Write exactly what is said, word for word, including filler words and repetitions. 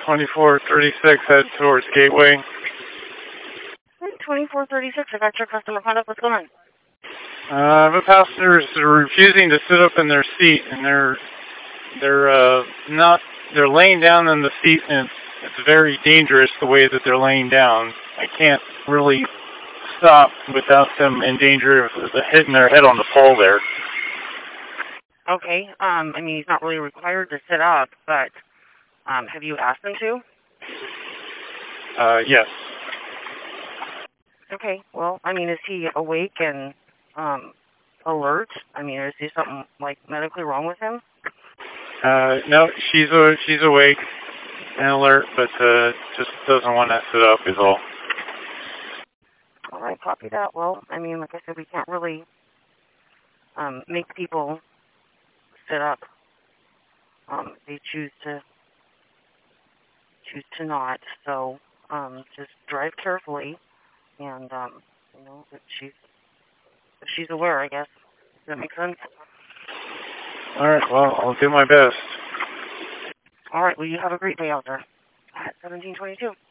twenty-four thirty-six, head towards Gateway. twenty-four thirty-six, I got your customer contact. What's going on? Uh, the passengers are refusing to sit up in their seat, and they're they're uh, not they're laying down in the seat, and it's, it's very dangerous the way that they're laying down. I can't really stop without them in danger of hitting their head on the pole there. Okay. Um, I mean, he's not really required to sit up, but um, have you asked him to? Uh, yes. Okay. Well, I mean, is he awake and um, alert? I mean, is there something like medically wrong with him? Uh, no, she's uh, she's awake and alert, but uh, just doesn't want to sit up is all. All right, copy that. Well, I mean, like I said, we can't really um, make people sit up. Um, they choose to choose to not. So um, just drive carefully, and um, you know, if she's if she's aware, I guess. Does that make sense? All right. Well, I'll do my best. All right. Well, you have a great day out there. At seventeen twenty-two.